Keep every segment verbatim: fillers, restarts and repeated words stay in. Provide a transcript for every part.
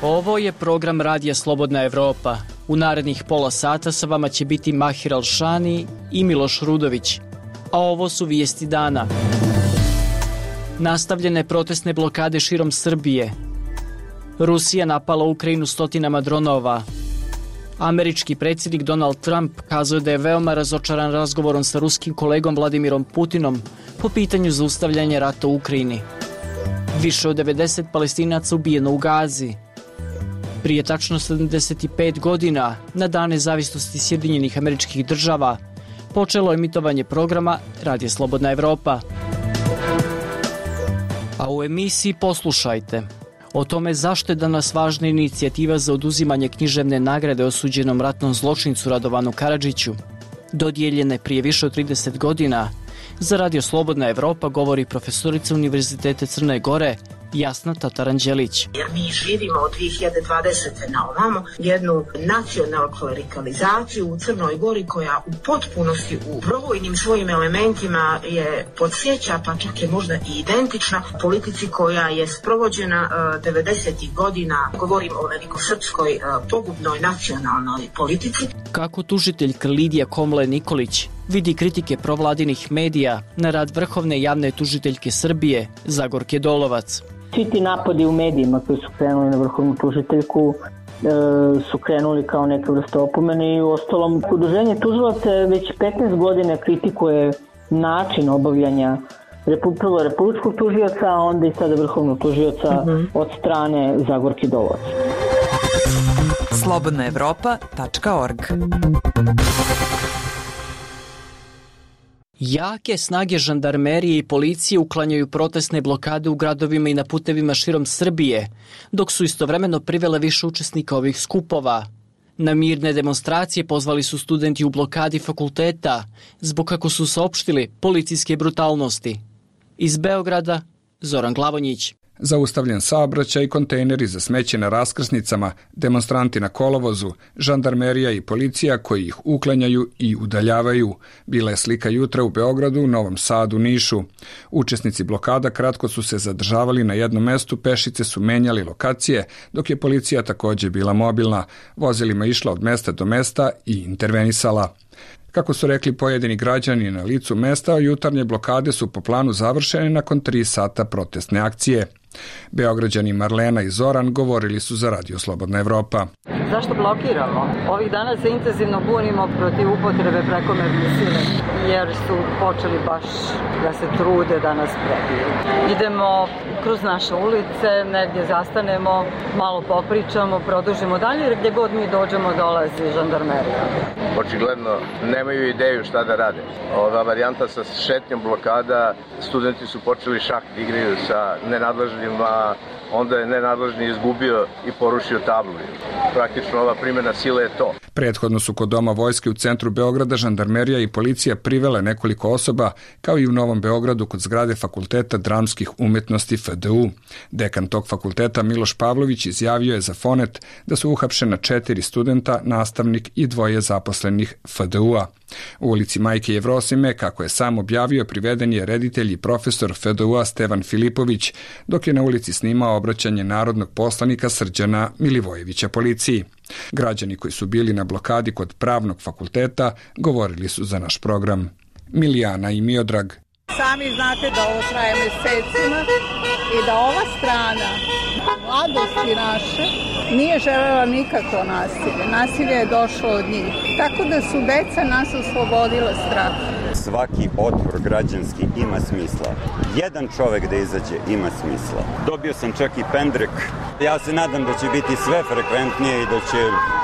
Ovo je program Radija Slobodna Evropa. U narednih pola sata sa vama će biti Mahir Alšani i Miloš Rudović. A ovo su vijesti dana. Nastavljene protestne blokade širom Srbije. Rusija napala Ukrajinu stotinama dronova. Američki predsjednik Donald Trump kazao da je veoma razočaran razgovorom sa ruskim kolegom Vladimirom Putinom po pitanju zaustavljanja rata u Ukrajini. Više od devedeset Palestinaca ubijeno u Gazi. Prije tačno sedamdeset pet godina, na dan nezavisnosti Sjedinjenih Američkih Država, počelo emitovanje programa Radija Slobodna Evropa. A u emisiji poslušajte o tome zašto je danas važna inicijativa za oduzimanje književne nagrade osuđenom ratnom zločincu Radovanu Karadžiću. Dodijeljene prije više od trideset godina, za Radio Slobodna Evropa govori profesorica Univerziteta Crne Gore Jasna Tataranđelić. Jer mi živimo od dvije hiljade dvadesete na ovamo jednu nacionalnu klerikalizaciju u Crnoj Gori koja u potpunosti u brojnim svojim elementima je podsjeća, pa čak je možda i identična politici koja je sprovođena uh, devedesetih godina, govorim o velikosrpskoj uh, pogubnoj nacionalnoj politici. Kako tužiteljka Lidija Komle Nikolić vidi kritike provladinih medija na rad vrhovne javne tužiteljke Srbije Zagorke Dolovac. Svi ti napadi u medijima koji su krenuli na vrhovnu tužiteljku e, su krenuli kao neke vrste opomene i u ostalom udruženje tužilaca već petnaest godina kritikuje način obavljanja prvo republičkog tužioca, a onda i sada vrhovnog tužioca mm-hmm. od strane Zagorke Dolovac. slobodna evropa tačka org. Jake snage žandarmerije i policije uklanjaju protestne blokade u gradovima i na putevima širom Srbije, dok su istovremeno privele više učesnika ovih skupova. Na mirne demonstracije pozvali su studenti u blokadi fakulteta, zbog kako su saopštili policijske brutalnosti. Iz Beograda, Zoran Glavonjić. Zaustavljen saobraćaj, kontejneri za smeće na raskrsnicama, demonstranti na kolovozu, žandarmerija i policija koji ih uklanjaju i udaljavaju. Bila je slika jutra u Beogradu, Novom Sadu, Nišu. Učesnici blokada kratko su se zadržavali na jednom mestu, pešice su menjali lokacije, dok je policija također bila mobilna. Vozilima išla od mesta do mesta i intervenisala. Kako su rekli pojedini građani na licu mesta, jutarnje blokade su po planu završene nakon tri sata protestne akcije. Beograđani Marlena i Zoran govorili su za Radio Slobodna Evropa. Zašto blokiramo? Ovih dana se intenzivno bunimo protiv upotrebe prekomerne sile, jer su počeli baš da se trude da nas prebiju. Idemo kroz naše ulice, negdje zastanemo, malo popričamo, produžimo dalje, jer gdje god mi dođemo dolazi žandarmerija. Očigledno nemaju ideju šta da rade. Ova varijanta sa šetnjom blokada, studenti su počeli šah da igraju sa nenadležnima, onda je nenadležni izgubio i porušio tablu. Praktično ova primjena sile je to. Prethodno su kod Doma vojske u centru Beograda žandarmerija i policija privele nekoliko osoba, kao i u Novom Beogradu kod zgrade Fakulteta dramskih umetnosti F D U. Dekan tog fakulteta Miloš Pavlović izjavio je za Fonet da su uhapšena četiri studenta, nastavnik i dvoje zaposlenih F D U-a. U ulici Majke Jevrosime, kako je sam objavio, priveden je reditelj i profesor F D U-a Stevan Filipović, dok je na ulici snimao obraćanje narodnog poslanika Srđana Milivojevića policiji. Građani koji su bili na blokadi kod Pravnog fakulteta govorili su za naš program. Milijana i Miodrag. Sami znate da ovo traje mesecima i da ova strana mladosti naše nije želela nikakvo nasilje. Nasilje je došlo od njih. Tako da su deca nas oslobodila straha. Svaki otpor građanski ima smisla. Jedan čovek da izađe ima smisla. Dobio sam čak i pendrek. Ja se nadam da će biti sve frekventnije i da će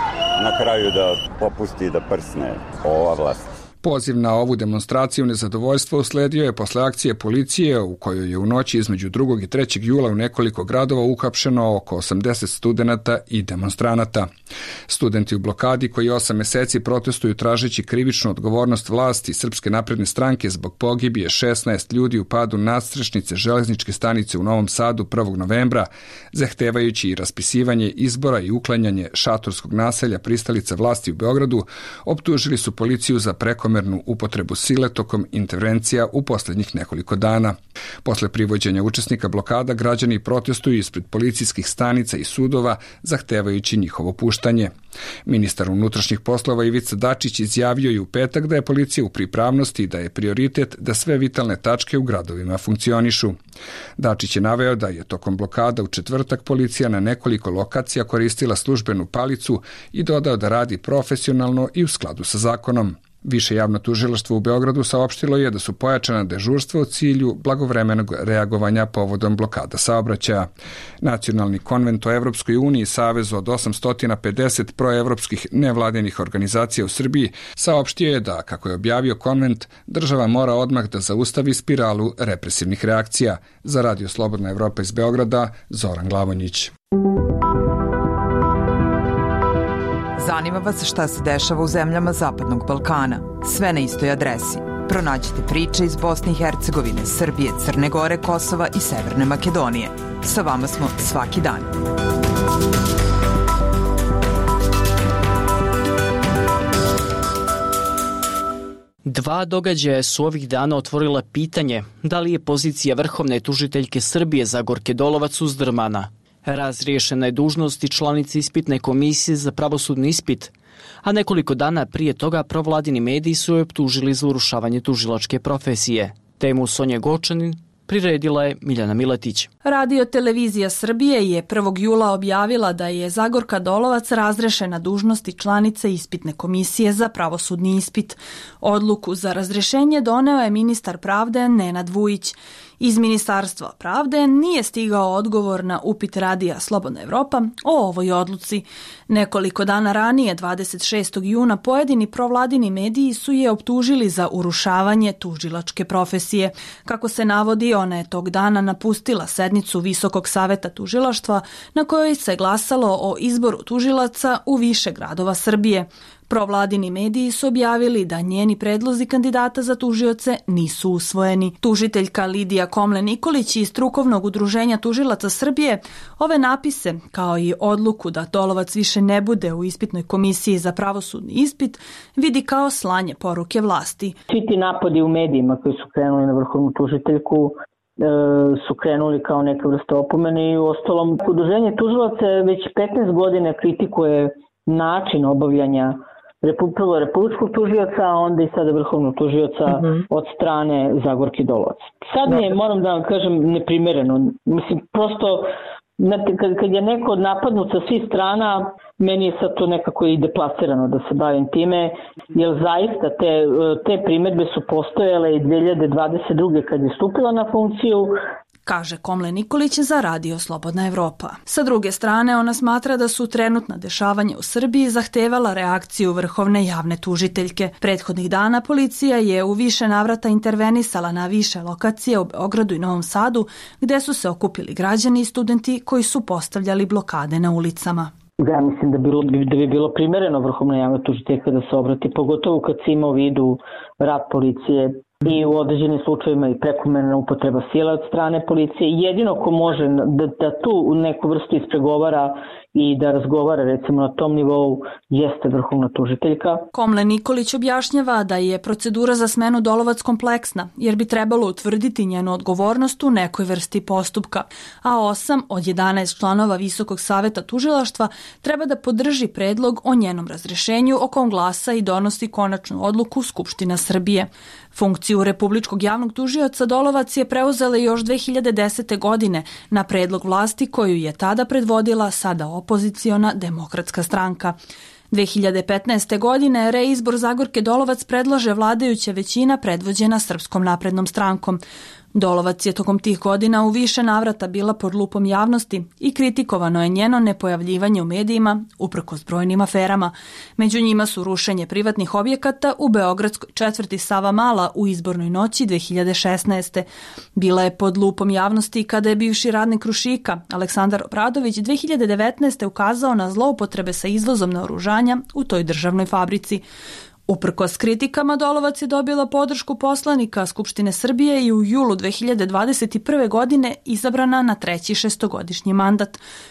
na kraju da popusti i da prsne ova vlast. Poziv na ovu demonstraciju nezadovoljstva usledio je posle akcije policije u kojoj je u noći između drugog i trećeg jula u nekoliko gradova uhapšeno oko osamdeset studenata i demonstranata. Studenti u blokadi koji osam meseci protestuju tražeći krivičnu odgovornost vlasti Srpske napredne stranke zbog pogibije šesnaest ljudi u padu nadstrešnice železničke stanice u Novom Sadu prvog novembra, zahtevajući i raspisivanje izbora i uklanjanje šatorskog naselja pristalica vlasti u Beogradu, optužili su policiju za preko prekomernu upotrebu sile tokom intervencija u posljednjih nekoliko dana. Posle privođenja učesnika blokada, građani protestuju ispred policijskih stanica i sudova, zahtevajući njihovo puštanje. Ministar unutrašnjih poslova Ivica Dačić izjavio je u petak da je policija u pripravnosti i da je prioritet da sve vitalne tačke u gradovima funkcionišu. Dačić je naveo da je tokom blokada u četvrtak policija na nekoliko lokacija koristila službenu palicu i dodao da radi profesionalno i u skladu sa zakonom. Više javno tužilaštvo u Beogradu saopštilo je da su pojačana dežurstva u cilju blagovremenog reagovanja povodom blokada saobraćaja. Nacionalni konvent o Evropskoj uniji, savezu od osamsto pedeset proevropskih nevladinih organizacija u Srbiji, saopštio je da, kako je objavio konvent, država mora odmah da zaustavi spiralu represivnih reakcija. Za Radio Slobodna Evropa iz Beograda, Zoran Glavonjić. Zanima vas šta se dešava u zemljama Zapadnog Balkana. Sve na istoj adresi. Pronađite priče iz Bosne i Hercegovine, Srbije, Crne Gore, Kosova i Severne Makedonije. Sa vama smo svaki dan. Dva događaja su ovih dana otvorila pitanje da li je pozicija vrhovne tužiteljke Srbije Zagorke Dolovac uzdrmana. Razriješena je dužnost i članica ispitne komisije za pravosudni ispit, a nekoliko dana prije toga provladini mediji su je optužili za urušavanje tužilačke profesije. Temu Sonja Gočanin priredila je Miljana Miletić. Radio televizija Srbije je prvog jula objavila da je Zagorka Dolovac razrešena dužnosti članice ispitne komisije za pravosudni ispit. Odluku za razrešenje doneo je ministar pravde Nenad Vujić. Iz Ministarstva pravde nije stigao odgovor na upit radija Slobodna Evropa o ovoj odluci. Nekoliko dana ranije, dvadeset šestog juna, pojedini provladini mediji su je optužili za urušavanje tužilačke profesije. Kako se navodi, ona je tog dana napustila sednicu Visokog saveta tužilaštva na kojoj se glasalo o izboru tužilaca u više gradova Srbije. Provladini mediji su objavili da njeni predlozi kandidata za tužioce nisu usvojeni. Tužiteljka Lidija Komlen-Nikolić iz Strukovnog udruženja tužilaca Srbije ove napise, kao i odluku da Dolovac više ne bude u ispitnoj komisiji za pravosudni ispit, vidi kao slanje poruke vlasti. Svi ti napadi u medijima koji su krenuli na vrhovnu tužiteljku su krenuli kao neka vrsta opomene i u ostalom udruženje tužilaca već petnaest godina kritikuje način obavljanja prvo republičkog tužioca, a onda i sada vrhovnog tužioca mm-hmm. od strane Zagorke Dolovac. Sad mi je, moram da vam kažem, neprimereno. Mislim, prosto, kad, kad je neko napadnut sa svih strana, meni je sad to nekako i deplasirano da se bavim time, jer zaista te, te primedbe su postojale i dve hiljade dvadeset druge kad je stupila na funkciju, kaže Komlen-Nikolić za Radio Slobodna Evropa. Sa druge strane, ona smatra da su trenutna dešavanja u Srbiji zahtevala reakciju vrhovne javne tužiteljke. Prethodnih dana policija je u više navrata intervenisala na više lokacije u Beogradu i Novom Sadu, gde su se okupili građani i studenti koji su postavljali blokade na ulicama. Ja mislim da, bilo, da bi bilo primereno vrhovna javna tužiteljka da se obrati, pogotovo kad se ima u vidu rad policije i u određenim slučajevima i prekomerna upotreba sile od strane policije. Jedino ko može da, da tu neku vrstu ispregovara i da razgovara recimo na tom nivou jeste vrhovna tužiteljka. Komlen-Nikolić objašnjava da je procedura za smenu Dolovac kompleksna, jer bi trebalo utvrditi njenu odgovornost u nekoj vrsti postupka, a osam od jedanaest članova Visokog saveta tužilaštva treba da podrži predlog o njenom razrešenju, o kom glasa i donosi konačnu odluku Skupština Srbije. Funkciju republičkog javnog tužioca Dolovac je preuzela još dve hiljade desete. godine na predlog vlasti koju je tada predvodila sada opoziciona Demokratska stranka. dve hiljade petnaeste. godine reizbor Zagorke Dolovac predlaže vladajuća većina predvođena Srpskom naprednom strankom. Dolovac je tokom tih godina u više navrata bila pod lupom javnosti i kritikovano je njeno nepojavljivanje u medijima uprkos brojnim aferama. Među njima su rušenje privatnih objekata u beogradskoj četvrti Savamala u izbornoj noći dve hiljade šesnaeste. Bila je pod lupom javnosti kada je bivši radnik Krušika Aleksandar Obradović dve hiljade devetnaeste. ukazao na zloupotrebe sa izvozom naoružanja u toj državnoj fabrici. Uprkos kritikama, Dolovac je dobila podršku poslanika Skupštine Srbije i u julu dve hiljade dvadeset prve. godine izabrana na treći šestogodišnji mandat.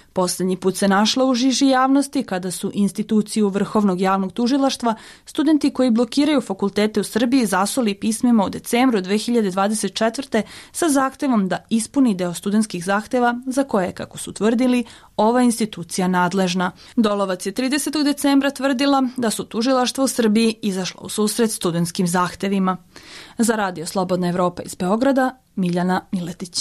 Poslednji put se našla u žiži javnosti kada su instituciju Vrhovnog javnog tužilaštva studenti koji blokiraju fakultete u Srbiji zasuli pismima u decembru dve hiljade dvadeset četvrte sa zahtevom da ispuni deo studentskih zahteva za koje, kako su tvrdili, ova institucija nadležna. Dolovac je tridesetog decembra tvrdila da su tužilaštva u Srbiji izašla u susret studentskim zahtevima. Za Radio Slobodna Evropa iz Beograda, Miljana Miletić.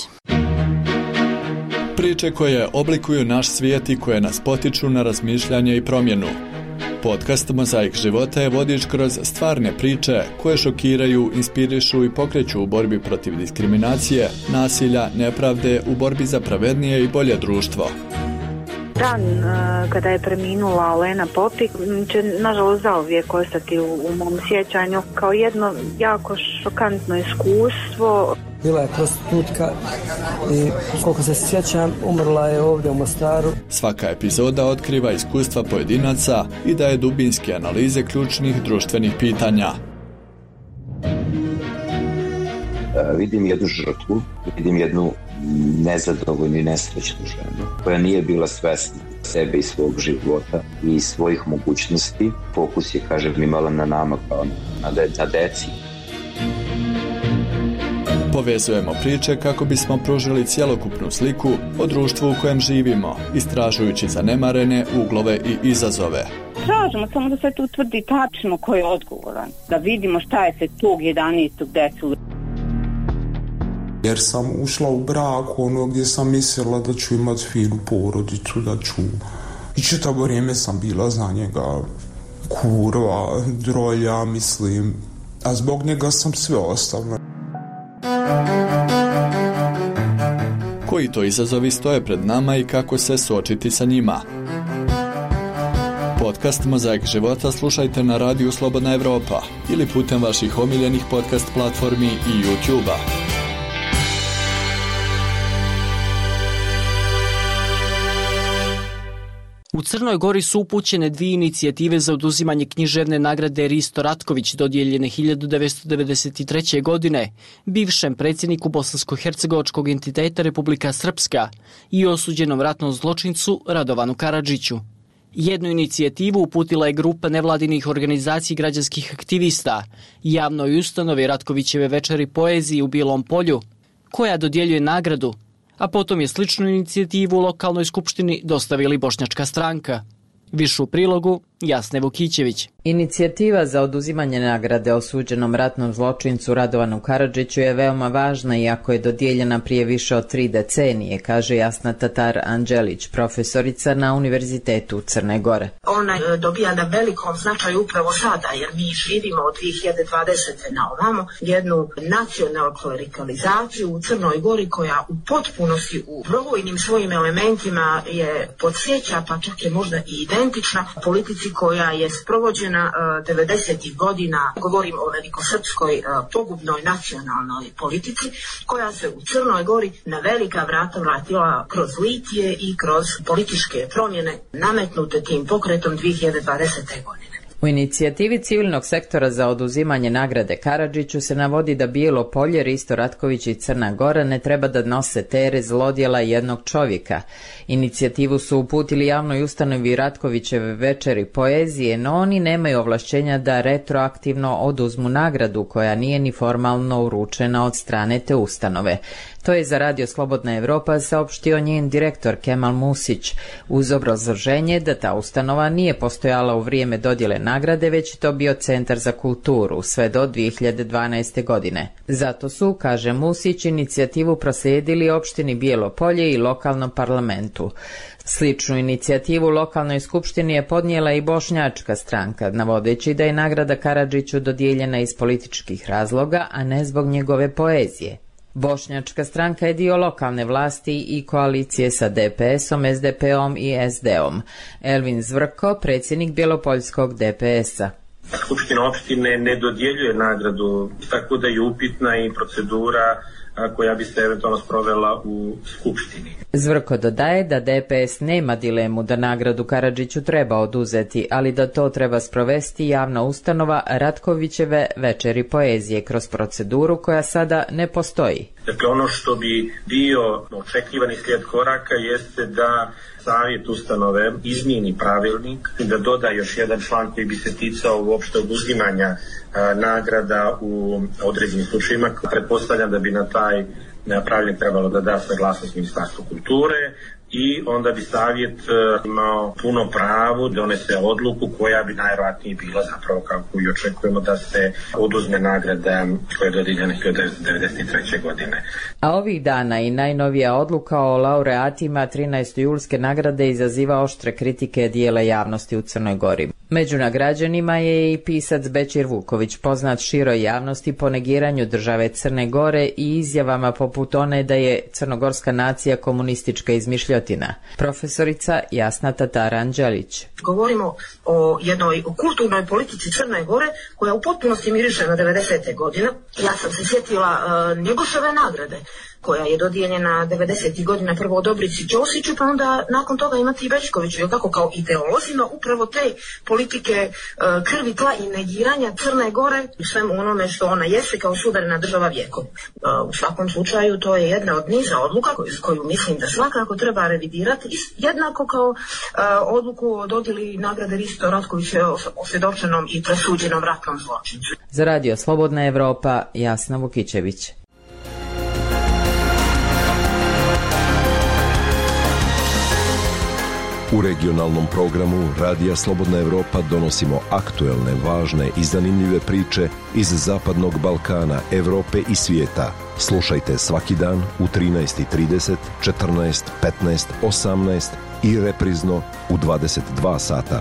Priče koje oblikuju naš svijet i koje nas potiču na razmišljanje i promjenu. Podcast Mozaik života je vodič kroz stvarne priče koje šokiraju, inspirišu i pokreću u borbi protiv diskriminacije, nasilja, nepravde, u borbi za pravednije i bolje društvo. Dan uh, kada je preminula Olena Popik će nažalost zauvijek ostati u, u mom sjećanju kao jedno jako šokantno iskustvo. Bila je prostitutka i koliko se sjećam umrla je ovdje u Mostaru. Svaka epizoda otkriva iskustva pojedinaca i daje dubinske analize ključnih društvenih pitanja. Uh, vidim jednu žrtvu, vidim jednu nezadovoljnu i nesrećnu ženu koja nije bila svesna sebe i svog života i svojih mogućnosti. Fokus je, kažem, imala na nama kao na, de, na deci. Povezujemo priče kako bismo pružili cjelokupnu sliku o društvu u kojem živimo, istražujući zanemarene uglove i izazove. Tražimo samo da se tu utvrdi tačno ko je odgovoran, da vidimo šta je se tog jedanaestog desilo. Jer sam ušla u brak ono gdje sam mislila da ću imati finu porodicu, da ću... I čitavo vrijeme sam bila za njega kurva, drolja, mislim. A zbog njega sam sve ostavila. Koji to izazovi stoje pred nama i kako se suočiti sa njima? Podcast Mozaik života slušajte na radiju Slobodna Evropa ili putem vaših omiljenih podcast platformi i YouTube-a. U Crnoj Gori su upućene dvije inicijative za oduzimanje književne nagrade Risto Ratković dodijeljene hiljadu devetsto devedeset treće. godine bivšem predsjedniku bosansko-hercegovačkog entiteta Republika Srpska i osuđenom ratnom zločincu Radovanu Karadžiću. Jednu inicijativu uputila je grupa nevladinih organizacija i građanskih aktivista javnoj ustanovi Ratkovićeve večeri poeziji u Bilom Polju, koja dodjeljuje nagradu, a potom je sličnu inicijativu u lokalnoj skupštini dostavili Bošnjačka stranka. Više u prilogu Jasne Vukićević. Inicijativa za oduzimanje nagrade osuđenom ratnom zločincu Radovanu Karadžiću je veoma važna iako je dodijeljena prije više od tri decenije, kaže Jasna Tatar Anđelić, profesorica na Univerzitetu Crne Gore. Ona dobija na velikom značaju upravo sada, jer mi živimo od dvije hiljade dvadesete. na ovamo jednu nacionalnu klerikalizaciju u Crnoj Gori koja u potpunosti u brojnim svojim elementima je podsjeća, pa čak je možda i identična politici koja je sprovođena devedesetih godina, govorim o velikosrpskoj pogubnoj nacionalnoj politici, koja se u Crnoj Gori na velika vrata vratila kroz litije i kroz političke promjene nametnute tim pokretom dvije hiljade dvadesete. godine. U inicijativi civilnog sektora za oduzimanje nagrade Karadžiću se navodi da Bijelo Polje, Risto Ratković i Crna Gora ne treba da nose teret zlodjela jednog čovjeka. Inicijativu su uputili javnoj ustanovi Ratkovićeve večeri poezije, no oni nemaju ovlašćenja da retroaktivno oduzmu nagradu koja nije ni formalno uručena od strane te ustanove. To je za Radio Slobodna Evropa saopštio njen direktor Kemal Musić, uz obrazloženje da ta ustanova nije postojala u vrijeme dodjele nagrade, već to bio Centar za kulturu, sve do dvije hiljade dvanaeste. godine. Zato su, kaže Musić, inicijativu proslijedili opštini Bijelo Polje i lokalnom parlamentu. Sličnu inicijativu lokalnoj skupštini je podnijela i Bošnjačka stranka, navodeći da je nagrada Karadžiću dodijeljena iz političkih razloga, a ne zbog njegove poezije. Bošnjačka stranka je dio lokalne vlasti i koalicije sa D P S-om, S D P-om i S D-om. Elvin Zvrko, predsjednik Bjelopoljskog D P S-a. Skupština opštine ne dodjeljuje nagradu, tako da je upitna i procedura koja bi se eventualno sprovela u Skupštini. Zvrko dodaje da D P S nema dilemu da nagradu Karadžiću treba oduzeti, ali da to treba sprovesti javna ustanova Ratkovićeve večeri poezije kroz proceduru koja sada ne postoji. Dakle, ono što bi bio očekivani slijed koraka jeste da savjet ustanove izmijeni pravilnik i da doda još jedan član koji bi se ticao uopšte oduzimanja a, nagrada u određenim slučajima. Pretpostavljam da bi na taj pravilnik trebalo da da saglasnost Ministarstvu kulture i onda bi savjet imao puno pravo da donese odluku koja bi najvjerojatnije bila zapravo kako i očekujemo da se oduzme nagrada koja je dodijeljena hiljadu devetsto devedeset treće. godine. A ovih dana i najnovija odluka o laureatima trinaeste julske nagrade izaziva oštre kritike dijela javnosti u Crnoj Gori. Među nagrađenima je i pisac Bećir Vuković, poznat široj javnosti po negiranju države Crne Gore i izjavama poput one da je crnogorska nacija komunistička izmišljotina. Profesorica Jasna Tatara-Anđelić. Govorimo o jednoj kulturnoj politici Crne Gore koja u potpunosti miriše na devedesete godine. Ja sam se sjetila uh, Njegoševe nagrade koja je dodijeljena devedesetih godina prvo Dobrici Ćosiću, pa onda nakon toga imati i Bećkoviću, je tako, kao ideolozima upravo te politike uh, krvi, tla i negiranja Crne Gore u svemu onome što ona jeste kao suverena država vijekom. Uh, u svakom slučaju to je jedna od niza odluka koju, koju mislim da svakako treba revidirati, jednako kao uh, odluku o dodjeli nagrade Risto Ratkoviću osvjedočenom i presuđenom ratnom zločincu. Za Radio Slobodna Evropa, Jasna Vukićević. U regionalnom programu Radija Slobodna Evropa donosimo aktuelne, važne i zanimljive priče iz Zapadnog Balkana, Evrope i svijeta. Slušajte svaki dan u trinaest i trideset, četrnaest, petnaest, osamnaest i reprizno u dvadeset dva sata.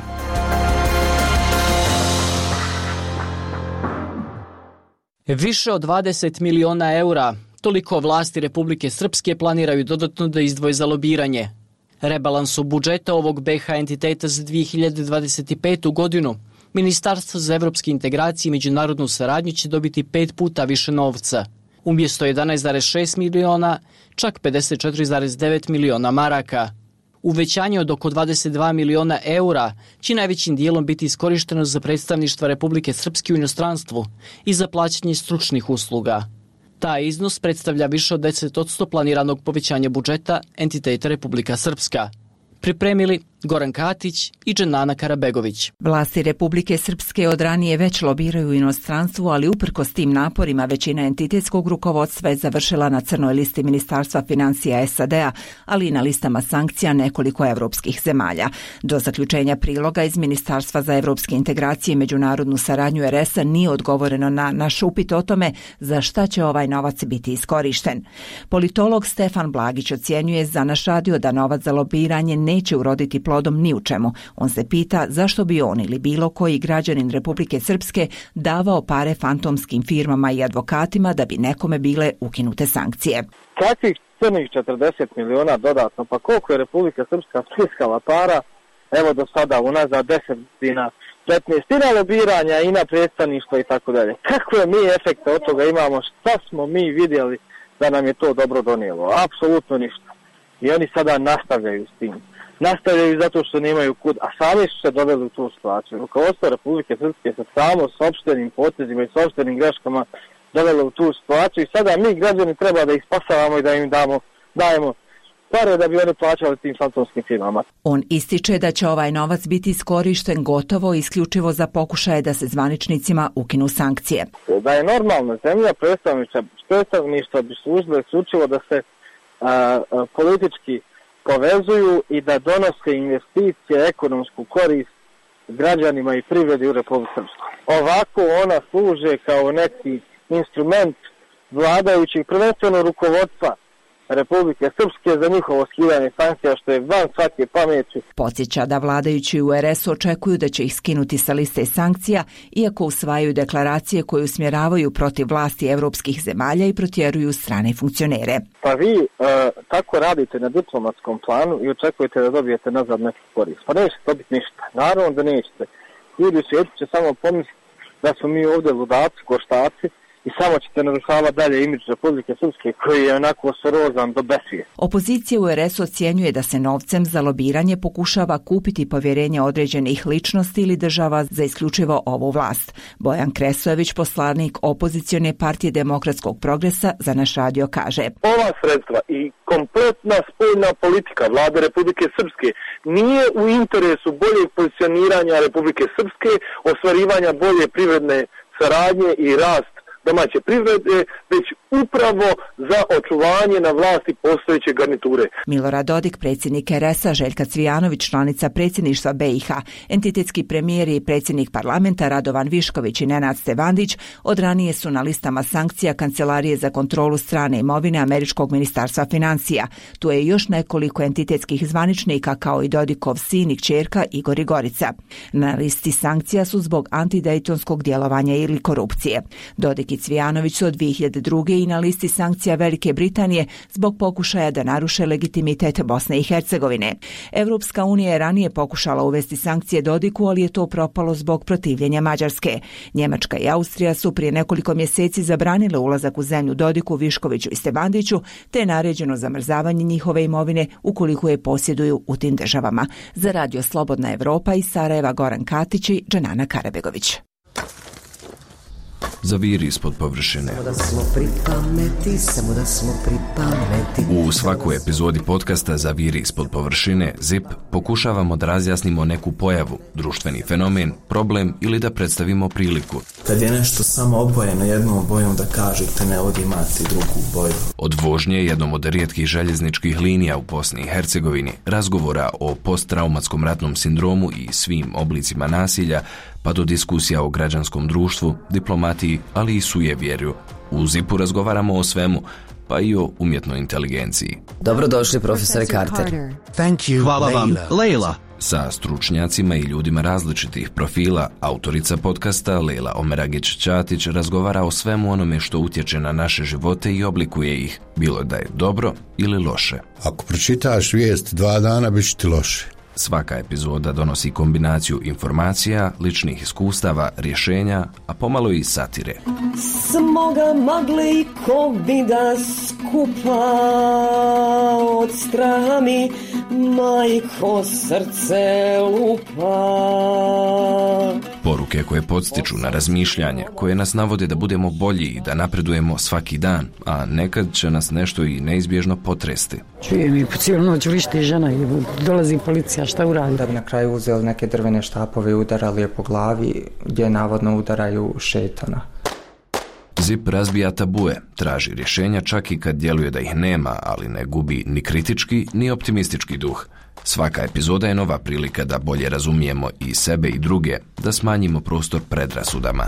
Više od dvadeset miliona eura, toliko vlasti Republike Srpske planiraju dodatno da izdvoje za lobiranje. Rebalansom budžeta ovog be ha entiteta za dve hiljade dvadeset petu. godinu Ministarstvo za evropske integracije i međunarodnu saradnju će dobiti pet puta više novca. Umjesto jedanaest zarez šest miliona, čak pedeset četiri zarez devet miliona maraka. Uvećanje od oko dvadeset dva miliona eura će najvećim dijelom biti iskorišteno za predstavništva Republike Srpske u inostranstvu i za plaćanje stručnih usluga. Taj iznos predstavlja više od deset posto planiranog povećanja budžeta entiteta Republika Srpska. Pripremili Goran Katić i Dženana Karabegović. Vlasti Republike Srpske od ranije već lobiraju u inostranstvu, ali uprkos tim naporima većina entitetskog rukovodstva je završila na crnoj listi Ministarstva financija es a de a, ali i na listama sankcija nekoliko evropskih zemalja. Do zaključenja priloga iz Ministarstva za evropske integracije i međunarodnu saradnju er es a nije odgovoreno na naš upit o tome za šta će ovaj novac biti iskorišten. Politolog Stefan Blagić ocjenjuje za naš radio da novac za lobiranje neće uroditi plodom ni u čemu. On se pita zašto bi on ili bilo koji građanin Republike Srpske davao pare fantomskim firmama i advokatima da bi nekome bile ukinute sankcije. Kakvih crnih četrdeset miliona dodatno, pa koliko je Republika Srpska stiskala para, evo do sada unazad deset godina, petnaest i na lobiranja i na predstavništvo i tako dalje. Kakve mi efekte od toga imamo, šta smo mi vidjeli da nam je to dobro donijelo? Apsolutno ništa. I oni sada nastavljaju s tim. Nastavljaju zato što nemaju kud, a sami su se doveli u tu situaciju. Rukovodstvo Republike Srpske se samo sopstvenim potezima i sopstvenim greškama dovelo u tu situaciju i sada mi građani treba da ih spasavamo i da im damo, dajemo pare da bi oni plaćali tim fantomskim firmama. On ističe da će ovaj novac biti iskorišten gotovo isključivo za pokušaje da se zvaničnicima ukinu sankcije. Da je normalna zemlja, predstavništva bi služile isključivo da se a, a, politički povezuju i da donose investicije, ekonomsku korist građanima i privredi u Republike Srpskoj. Ovako ona služe kao neki instrument vladajućih, prvenstveno rukovodstva Republike Srpske za njihovo skidanje sankcija, što je van svake pameti. Podsjeća da vladajući u er es u očekuju da će ih skinuti sa liste sankcija, iako usvajaju deklaracije koje usmjeravaju protiv vlasti evropskih zemalja i protjeruju strane funkcionere. Pa vi e, tako radite na diplomatskom planu i očekujete da dobijete nazad neku korist. Pa nećete dobiti ništa. Naravno da nećete. Ljudi u svijetu će samo pomisliti da smo mi ovdje ludaci, koštaci i samo ćete narušavati dalje imidž Republike Srpske koji je onako sorozan do besvije. Opozicija u er es ocjenjuje da se novcem za lobiranje pokušava kupiti povjerenje određenih ličnosti ili država za isključivo ovu vlast. Bojan Kresojević, poslanik opozicione partije Demokratskog progresa, za naš radio kaže: Ova sredstva i kompletna spoljna politika vlade Republike Srpske nije u interesu boljeg pozicioniranja Republike Srpske, ostvarivanja bolje privredne saradnje i rast domaće privrede, već upravo za očuvanje na vlasti postojeće garniture. Milorad Dodik, predsjednik er es a, Željka Cvijanović, članica predsjedništva be i ha, entitetski premijer i predsjednik parlamenta Radovan Višković i Nenad Stevandić od ranije su na listama sankcija Kancelarije za kontrolu strane imovine Američkog ministarstva financija. Tu je još nekoliko entitetskih zvaničnika kao i Dodikov sin i kćerka Igor i Gorica. Na listi sankcija su zbog antidejtonskog djelovanja ili korupcije. Dodik i Cvijanović su od dvije hiljade druge i na listi sankcija Velike Britanije zbog pokušaja da naruše legitimitet Bosne i Hercegovine. Evropska unija je ranije pokušala uvesti sankcije Dodiku, ali je to propalo zbog protivljenja Mađarske. Njemačka i Austrija su prije nekoliko mjeseci zabranile ulazak u zemlju Dodiku, Viškoviću i Stevandiću, te je naređeno zamrzavanje njihove imovine ukoliko je posjeduju u tim državama. Za Radio Slobodna Evropa iz Sarajeva Goran Katić i Džanana Karabegović. Zaviri ispod površine. Samo da smo pripameti, samo da smo pripameti. U svakoj epizodi podcasta Zaviri ispod površine, zip, pokušavamo da razjasnimo neku pojavu, društveni fenomen, problem ili da predstavimo priliku. Kad je nešto samo obojeno jednom bojom, da kažete ne ovdje imate drugu boju. Od vožnje jednom od rijetkih željezničkih linija u Bosni i Hercegovini, razgovora o posttraumatskom ratnom sindromu i svim oblicima nasilja, pa do diskusija o građanskom društvu, diplomatiji, ali i sujevjerju. U zipu razgovaramo o svemu, pa i o umjetnoj inteligenciji. Dobrodošli, profesore Carter. Thank you, Hvala vam, Leila. Sa stručnjacima i ljudima različitih profila, autorica podcasta Leila Omeragić-Ćatić razgovara o svemu onome što utječe na naše živote i oblikuje ih, bilo da je dobro ili loše. Ako pročitaš vijest dva dana, bit će ti loše. Svaka epizoda donosi kombinaciju informacija, ličnih iskustava, rješenja, a pomalo i satire. Smoga magle i kovida skupa od straha mi majko srce lupa. Poruke koje podstiču na razmišljanje, koje nas navode da budemo bolji i da napredujemo svaki dan, a nekad će nas nešto i neizbježno potresti. Čujem i po cijelu noć vrišti žena i dolazi policija, šta uradi? Da bi na kraju uzeli neke drvene štapove i udarali je po glavi, gdje navodno udaraju šetana. Zip razbija tabue, traži rješenja čak i kad djeluje da ih nema, ali ne gubi ni kritički ni optimistički duh. Svaka epizoda je nova prilika da bolje razumijemo i sebe i druge, da smanjimo prostor predrasudama.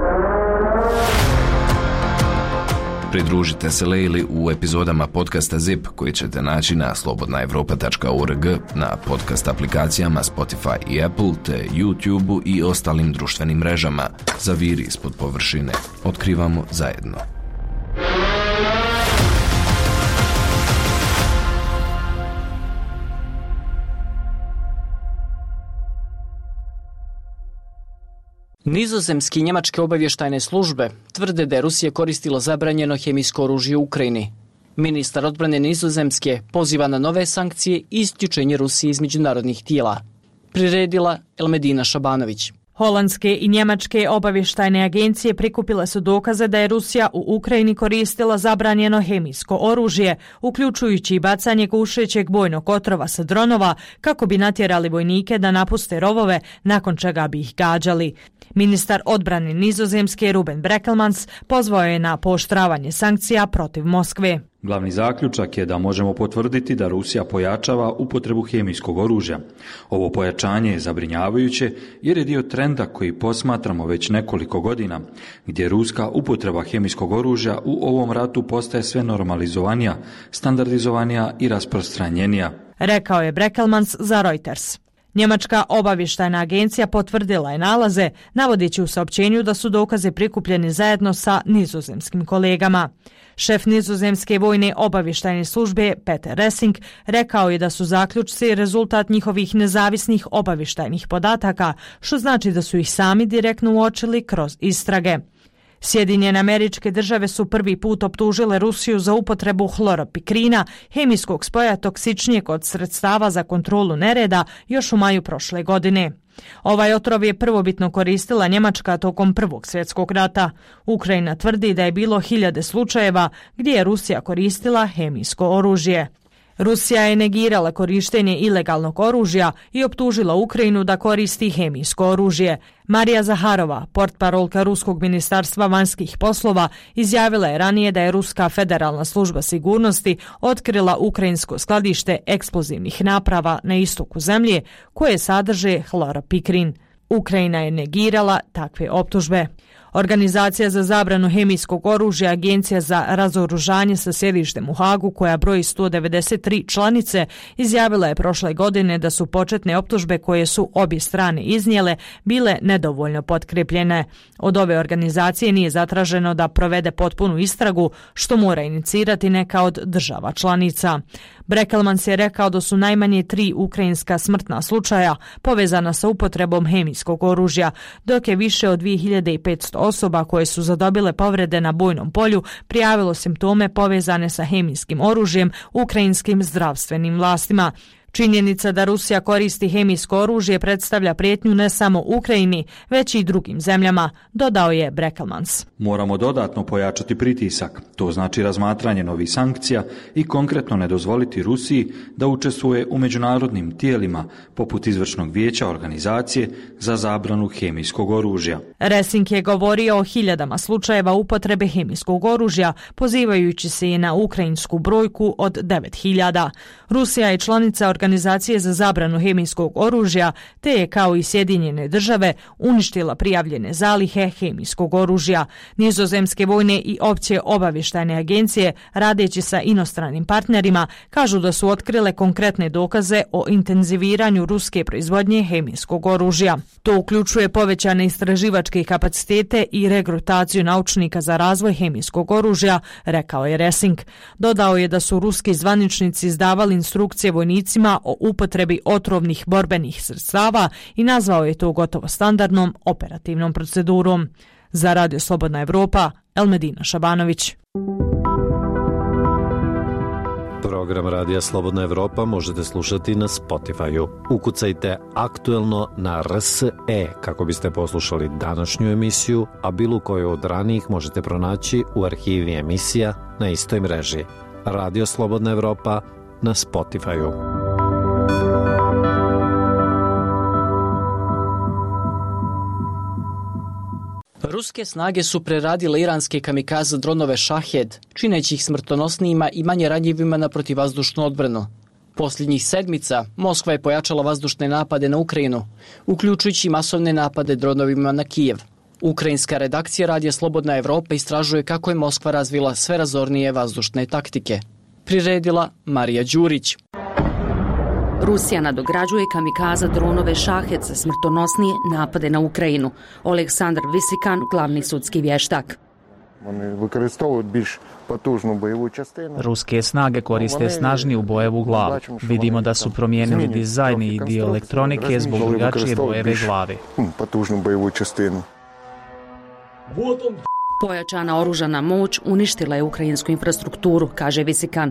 Pridružite se Leili u epizodama podcasta Zip koji ćete naći na slobodna evropa tačka org, na podcast aplikacijama Spotify i Apple, te YouTube i ostalim društvenim mrežama. Zaviri ispod površine. Otkrivamo zajedno. Nizozemski i njemačke obavještajne službe tvrde da je Rusija koristila zabranjeno hemijsko oružje u Ukrajini. Ministar odbrane Nizozemske poziva na nove sankcije i isključenje Rusije iz međunarodnih tijela. Priredila Elmedina Šabanović. Holandske i njemačke obavještajne agencije prikupile su dokaze da je Rusija u Ukrajini koristila zabranjeno hemijsko oružje, uključujući i bacanje gušećeg bojnog otrova sa dronova kako bi natjerali vojnike da napuste rovove, nakon čega bi ih gađali. Ministar odbrane Nizozemske Ruben Brekelmans pozvao je na pooštravanje sankcija protiv Moskve. Glavni zaključak je da možemo potvrditi da Rusija pojačava upotrebu hemijskog oružja. Ovo pojačanje je zabrinjavajuće jer je dio trenda koji posmatramo već nekoliko godina, gdje ruska upotreba hemijskog oružja u ovom ratu postaje sve normalizovanija, standardizovanija i rasprostranjenija. Rekao je Brekelmans za Reuters. Njemačka obavještajna agencija potvrdila je nalaze, navodeći u saopćenju da su dokaze prikupljeni zajedno sa nizozemskim kolegama. Šef nizozemske vojne obavještajne službe Peter Ressing rekao je da su zaključci rezultat njihovih nezavisnih obavještajnih podataka, što znači da su ih sami direktno uočili kroz istrage. Sjedinjene Američke Države su prvi put optužile Rusiju za upotrebu hloropikrina, hemijskog spoja toksičnijeg od sredstava za kontrolu nereda, još u maju prošle godine. Ovaj otrov je prvobitno koristila Njemačka tokom Prvog svjetskog rata. Ukrajina tvrdi da je bilo hiljade slučajeva gdje je Rusija koristila hemijsko oružje. Rusija je negirala korištenje ilegalnog oružja i optužila Ukrajinu da koristi hemijsko oružje. Marija Zaharova, portparolka Ruskog ministarstva vanjskih poslova, izjavila je ranije da je Ruska federalna služba sigurnosti otkrila ukrajinsko skladište eksplozivnih naprava na istoku zemlje koje sadrže hloropikrin. Ukrajina je negirala takve optužbe. Organizacija za zabranu hemijskog oružja, Agencija za razoružanje sa sjedištem u Hagu, koja broji sto devedeset tri članice, izjavila je prošle godine da su početne optužbe koje su obje strane iznijele bile nedovoljno potkrepljene. Od ove organizacije nije zatraženo da provede potpunu istragu, što mora inicirati neka od država članica. Brekelmans je rekao da su najmanje tri ukrajinska smrtna slučaja povezana sa upotrebom hemijskog oružja, dok je više od dvije hiljade petsto osoba koje su zadobile povrede na bojnom polju prijavilo simptome povezane sa hemijskim oružjem ukrajinskim zdravstvenim vlastima. Činjenica da Rusija koristi hemijsko oružje predstavlja prijetnju ne samo Ukrajini, već i drugim zemljama, dodao je Brekelmans. Moramo dodatno pojačati pritisak, to znači razmatranje novih sankcija i konkretno ne dozvoliti Rusiji da učestvuje u međunarodnim tijelima poput Izvršnog vijeća organizacije za zabranu hemijskog oružja. Resing je govorio o hiljadama slučajeva upotrebe hemijskog oružja, pozivajući se i na ukrajinsku brojku od devet hiljada. Rusija je članica Organizacije za zabranu hemijskog oružja, te je kao i Sjedinjene Države uništila prijavljene zalihe hemijskog oružja. Nizozemske vojne i opće obavještajne agencije, radeći sa inostranim partnerima, kažu da su otkrile konkretne dokaze o intenziviranju ruske proizvodnje hemijskog oružja. To uključuje povećane istraživačke kapacitete i regrutaciju naučnika za razvoj hemijskog oružja, rekao je Resing. Dodao je da su ruski zvaničnici izdavali instrukcije vojnicima o upotrebi otrovnih borbenih sredstava i nazvao je to gotovo standardnom operativnom procedurom. Za Radio Slobodna Evropa, Elmedina Šabanović. Program Radija Slobodna Evropa možete slušati na Spotify-u. Ukucajte aktuelno na R S E kako biste poslušali današnju emisiju, a bilo koju od ranijih možete pronaći u arhivi emisija na istoj mreži. Radio Slobodna Evropa na Spotify-u. Ruske snage su preradile iranske kamikaze dronove Shahed, čineći ih smrtonosnijima i manje ranjivima na protivvazdušnu odbranu. Posljednjih sedmica Moskva je pojačala vazdušne napade na Ukrajinu, uključujući masovne napade dronovima na Kijev. Ukrajinska redakcija Radija Slobodna Evropa istražuje kako je Moskva razvila sve razornije vazdušne taktike. Priredila Marija Đurić. Rusija nadograđuje kamikaza dronove Shahed za smrtonosnije napade na Ukrajinu. Oleksandar Visikan, glavni sudski vještak. Ruske snage koriste snažniju bojevu glavu. Vidimo da su promijenili dizajn i dio elektronike zbog drugačije bojeve glave. Pojačana oružana moć uništila je ukrajinsku infrastrukturu, kaže Visikan.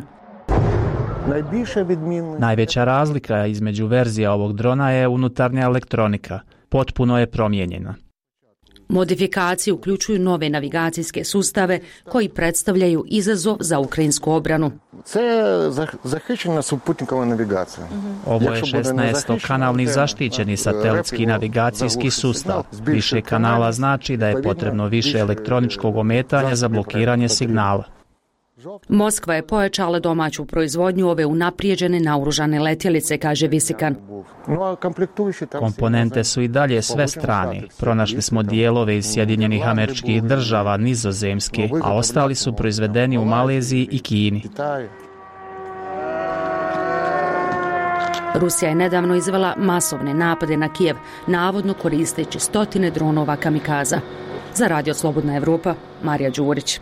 Najveća razlika između verzija ovog drona je unutarnja elektronika. Potpuno je promijenjena. Modifikacije uključuju nove navigacijske sustave koji predstavljaju izazov za ukrajinsku obranu. Ovo je šesnaestokanalni zaštićeni satelitski navigacijski sustav. Više kanala znači da je potrebno više elektroničkog ometanja za blokiranje signala. Moskva je pojačala domaću proizvodnju ove unaprijeđene naoružane letjelice, kaže Visikan. Komponente su i dalje sve strane. Pronašli smo dijelove iz Sjedinjenih Američkih Država, Nizozemske, a ostali su proizvedeni u Maleziji i Kini. Rusija je nedavno izvela masovne napade na Kijev, navodno koristeći stotine dronova kamikaza. Za Radio Slobodna Evropa, Marija Đurić.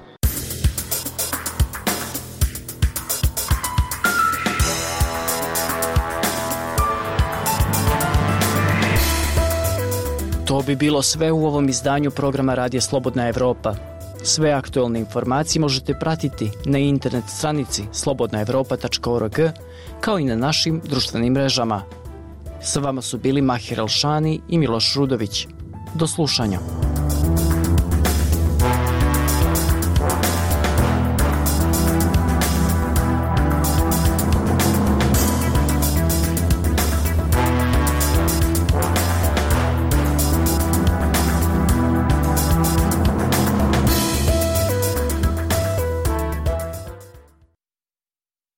To bi bilo sve u ovom izdanju programa Radija Slobodna Evropa. Sve aktualne informacije možete pratiti na internet stranici slobodna evropa tačka org kao i na našim društvenim mrežama. Sa vama su bili Mahir Alšani i Miloš Rudović. Do slušanja.